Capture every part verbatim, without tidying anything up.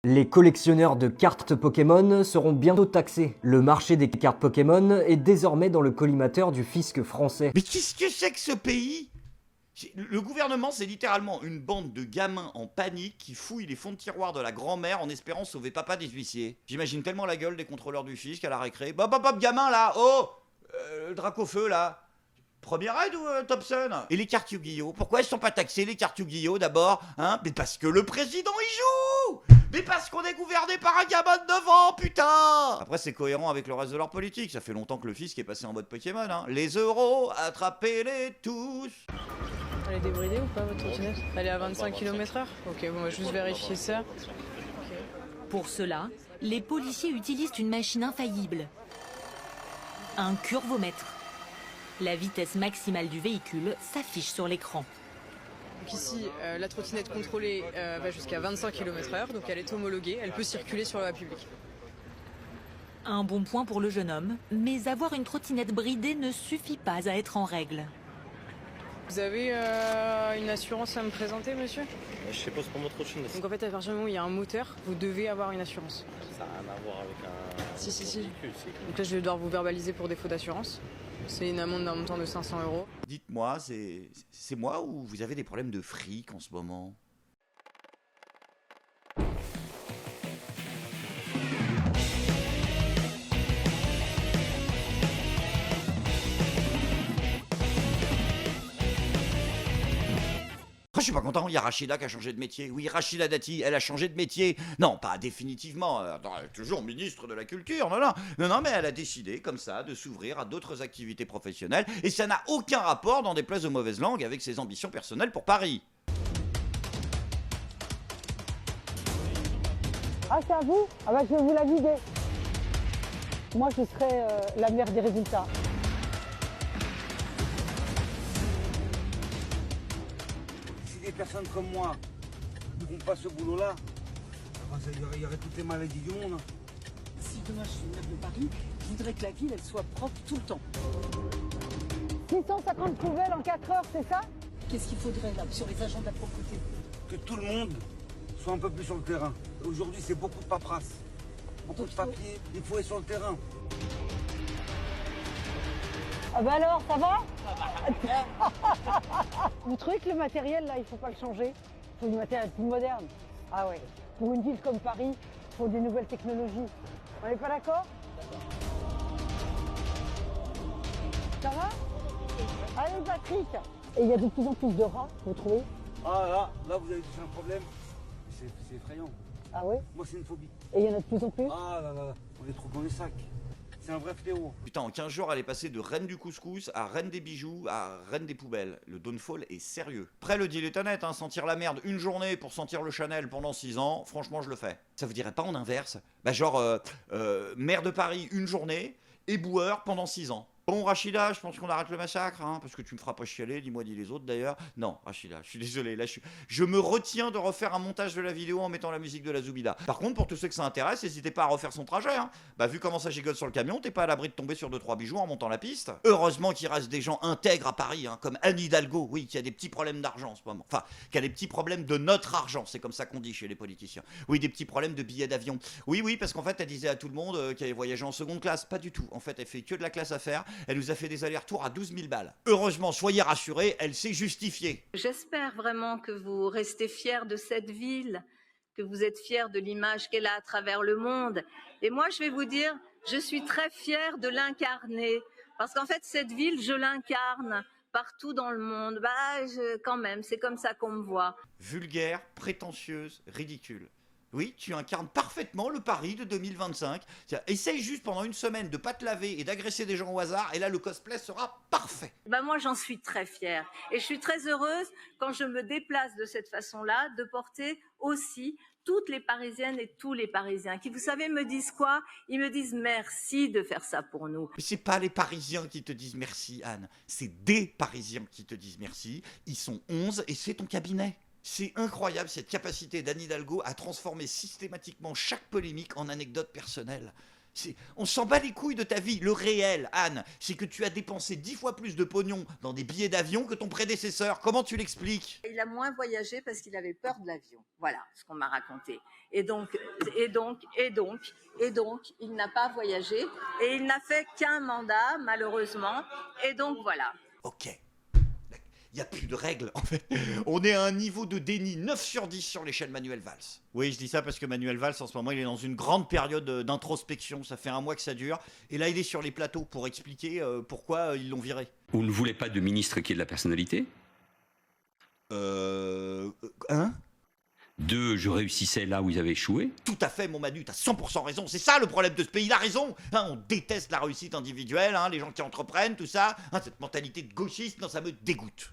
Les collectionneurs de cartes Pokémon seront bientôt taxés. Le marché des cartes Pokémon est désormais dans le collimateur du fisc français. Mais qu'est-ce que c'est que ce pays ? Le gouvernement, c'est littéralement une bande de gamins en panique qui fouillent les fonds de tiroir de la grand-mère en espérant sauver papa des huissiers. J'imagine tellement la gueule des contrôleurs du fisc à la récré. Bop, bop, bop, gamin là. Oh euh, Le Dracofeu là. Première aide ou euh, Thompson? Et les cartes Yu-Gi-Oh! Pourquoi elles sont pas taxées les cartes Yu-Gi-Oh d'abord? Hein? Mais parce que le président y joue! Mais parce qu'on est gouverné par un gamin de neuf ans, putain! Après c'est cohérent avec le reste de leur politique, ça fait longtemps que le fisc est passé en mode Pokémon, hein. Les euros, attrapez-les tous! Elle est débridée ou pas votre trottinette? Elle est à vingt-cinq kilomètres heure? Ok, bon, on va juste vérifier ça. Okay. Pour cela, les policiers utilisent une machine infaillible. Un curvomètre. La vitesse maximale du véhicule s'affiche sur l'écran. Donc ici, euh, la trottinette contrôlée euh, va jusqu'à vingt-cinq kilomètres heure, donc elle est homologuée, elle peut circuler sur la voie publique. Un bon point pour le jeune homme, mais avoir une trottinette bridée ne suffit pas à être en règle. Vous avez euh, une assurance à me présenter, monsieur? Je sais pas, c'est pour ma trottinette. Donc en fait, à partir du moment où il y a un moteur, vous devez avoir une assurance. Ça n'a rien à voir avec un... Si, si, si. véhicule, c'est... Donc là, je vais devoir vous verbaliser pour défaut d'assurance. C'est une amende d'un montant de cinq cents euros. Dites-moi, c'est c'est moi ou vous avez des problèmes de fric en ce moment? Je suis pas content, il y a Rachida qui a changé de métier. Oui, Rachida Dati, elle a changé de métier. Non, pas définitivement. Attends, elle est toujours ministre de la Culture, non, non. Non, non, mais elle a décidé, comme ça, de s'ouvrir à d'autres activités professionnelles. Et ça n'a aucun rapport, dans des places de mauvaise langue, avec ses ambitions personnelles pour Paris. Ah, c'est à vous? Ah bah je vais vous la vider. Moi, je serai euh, la mère des résultats. Des personnes comme moi ne font pas ce boulot-là, il y aurait toutes les maladies du monde. Si demain je suis maire de Paris, je voudrais que la ville elle soit propre tout le temps. six cent cinquante poubelles en quatre heures, c'est ça? Qu'est-ce qu'il faudrait là sur les agents de la propreté? Que tout le monde soit un peu plus sur le terrain. Aujourd'hui, c'est beaucoup de paperasse, beaucoup de papier, il faut être sur le terrain. Ah bah alors, ça va? Le truc, le matériel, là, il faut pas le changer. Il faut du matériel plus moderne. Ah ouais. Pour une ville comme Paris, il faut des nouvelles technologies. On n'est pas d'accord? Ça va? Allez, Patrick! Et il y a de plus en plus de rats, vous trouvez? Ah là, là, vous avez touché un problème. C'est, c'est effrayant. Ah ouais? Moi, c'est une phobie. Et il y en a de plus en plus? Ah là là, on les trouve dans les sacs. C'est un vrai fléau. Putain, en quinze jours, elle est passée de reine du couscous à reine des bijoux à reine des poubelles. Le downfall est sérieux. Après, le deal est honnête, hein, sentir la merde une journée pour sentir le Chanel pendant six ans, franchement, je le fais. Ça vous dirait pas en inverse? Bah genre, euh, euh, maire de Paris une journée, éboueur pendant six ans. Bon, Rachida, je pense qu'on arrête le massacre, hein, parce que tu me feras pas chialer, dis-moi, dis les autres d'ailleurs. Non, Rachida, je suis désolé, là, je, suis... je me retiens de refaire un montage de la vidéo en mettant la musique de la Zoubida. Par contre, pour tous ceux que ça intéresse, n'hésitez pas à refaire son trajet, hein. Bah, vu comment ça gigote sur le camion, t'es pas à l'abri de tomber sur deux trois bijoux en montant la piste. Heureusement qu'il reste des gens intègres à Paris, hein, comme Anne Hidalgo, oui, qui a des petits problèmes d'argent en ce moment. Enfin, qui a des petits problèmes de notre argent, c'est comme ça qu'on dit chez les politiciens. Oui, des petits problèmes de billets d'avion. Oui, oui, parce qu'en fait, elle disait à tout le monde euh, qu'elle avait voyagé en seconde classe. Pas du tout. En fait, elle fait que de la classe affaires. Elle nous a fait des allers-retours à douze mille balles. Heureusement, soyez rassurés, elle s'est justifiée. J'espère vraiment que vous restez fiers de cette ville, que vous êtes fiers de l'image qu'elle a à travers le monde. Et moi, je vais vous dire, je suis très fière de l'incarner. Parce qu'en fait, cette ville, je l'incarne partout dans le monde. Bah, je, quand même, c'est comme ça qu'on me voit. Vulgaire, prétentieuse, ridicule. Oui, tu incarnes parfaitement le Paris de deux mille vingt-cinq. Essaye juste pendant une semaine de pas te laver et d'agresser des gens au hasard, et là le cosplay sera parfait. Bah moi j'en suis très fière. Et je suis très heureuse quand je me déplace de cette façon-là, de porter aussi toutes les Parisiennes et tous les Parisiens qui, vous savez, me disent quoi? Ils me disent merci de faire ça pour nous. Mais c'est pas les Parisiens qui te disent merci, Anne. C'est des Parisiens qui te disent merci. Ils sont onze et c'est ton cabinet. C'est incroyable cette capacité d'Anne Hidalgo à transformer systématiquement chaque polémique en anecdote personnelle. C'est... On s'en bat les couilles de ta vie. Le réel, Anne, c'est que tu as dépensé dix fois plus de pognon dans des billets d'avion que ton prédécesseur. Comment tu l'expliques? Il a moins voyagé parce qu'il avait peur de l'avion. Voilà ce qu'on m'a raconté. Et donc, et donc, et donc, et donc, il n'a pas voyagé et il n'a fait qu'un mandat, malheureusement. Et donc, voilà. Ok. Il n'y a plus de règles, en fait. On est à un niveau de déni neuf sur dix sur l'échelle Manuel Valls. Oui, je dis ça parce que Manuel Valls, en ce moment, il est dans une grande période d'introspection. Ça fait un mois que ça dure. Et là, il est sur les plateaux pour expliquer euh, pourquoi ils l'ont viré. Vous ne voulez pas de ministre qui ait de la personnalité? Euh... Hein? Deux, je réussissais là où ils avaient échoué. Tout à fait, mon Manu, t'as cent pour cent raison. C'est ça le problème de ce pays, il a raison. Hein, on déteste la réussite individuelle, hein, les gens qui entreprennent, tout ça. Hein, cette mentalité de gauchiste, non, ça me dégoûte.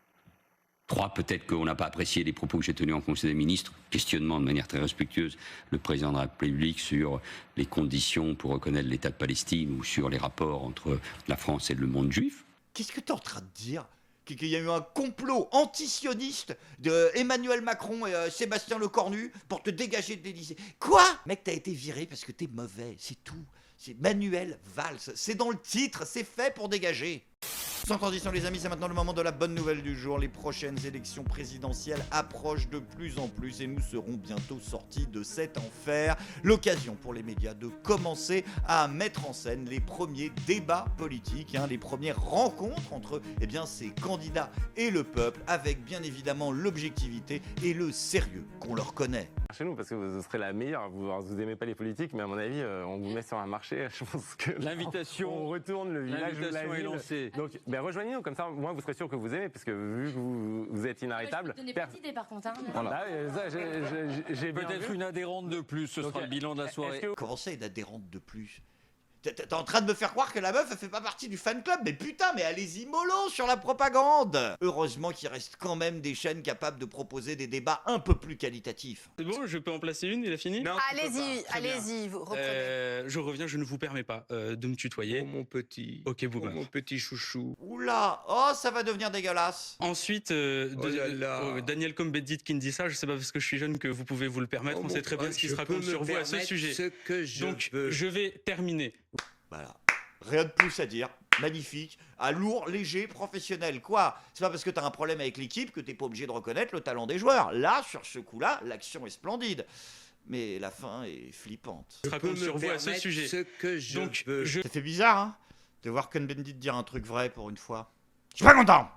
Trois, peut-être qu'on n'a pas apprécié les propos que j'ai tenus en Conseil des ministres. Questionnement de manière très respectueuse le président de la République sur les conditions pour reconnaître l'État de Palestine ou sur les rapports entre la France et le monde juif. Qu'est-ce que t'es en train de dire? Qu'il y a eu un complot antisioniste de Emmanuel Macron et euh, Sébastien Lecornu pour te dégager de l'Élysée. Quoi? Mec, t'as été viré parce que t'es mauvais, c'est tout. C'est Manuel Valls, c'est dans le titre, c'est fait pour dégager. Sans transition les amis, c'est maintenant le moment de la bonne nouvelle du jour. Les prochaines élections présidentielles approchent de plus en plus et nous serons bientôt sortis de cet enfer. L'occasion pour les médias de commencer à mettre en scène les premiers débats politiques, hein, les premières rencontres entre eh bien, ces candidats et le peuple, avec bien évidemment l'objectivité et le sérieux qu'on leur connaît. Chez nous, parce que vous serez la meilleure, vous, vous aimez pas les politiques, mais à mon avis, euh, on vous met sur un marché, je pense que... L'invitation, on retourne le village de la ville. Est lancée. Donc, ben, rejoignez-nous, comme ça, moi, vous serez sûr que vous aimez, parce que vu que vous, vous êtes inarrêtable... Je vais te donner petite idée, par contre. Hein, voilà. J'ai peut-être une adhérente de plus, ce Donc, sera le bilan de la soirée. Que... Comment ça, une adhérente de plus? T'es en train de me faire croire que la meuf, elle fait pas partie du fan club? Mais putain, mais allez-y mollo sur la propagande! Heureusement qu'il reste quand même des chaînes capables de proposer des débats un peu plus qualitatifs. C'est bon, je peux en placer une, il a fini? Non, allez-y, allez-y, vous reprenez. Euh, je reviens, je ne vous permets pas euh, de me tutoyer. Oh mon petit. Ok, vous oh, mon petit chouchou. Oula, oh ça va devenir dégueulasse. Ensuite, euh, oh là là. Euh, Daniel Combedit qui me dit ça, je sais pas parce que je suis jeune que vous pouvez vous le permettre, oh on sait très bien ce qui se raconte sur vous à ce sujet. Ce que je Donc, veux. je vais terminer. Voilà, rien de plus à dire. Magnifique, à lourd, léger, professionnel. Quoi? C'est pas parce que t'as un problème avec l'équipe que t'es pas obligé de reconnaître le talent des joueurs. Là, sur ce coup-là, l'action est splendide. Mais la fin est flippante. Je raconte sur vous à ce sujet. Ce que je Donc, veux. je... Ça fait bizarre, hein, de voir Cohn-Bendit dire un truc vrai pour une fois. Je suis pas content.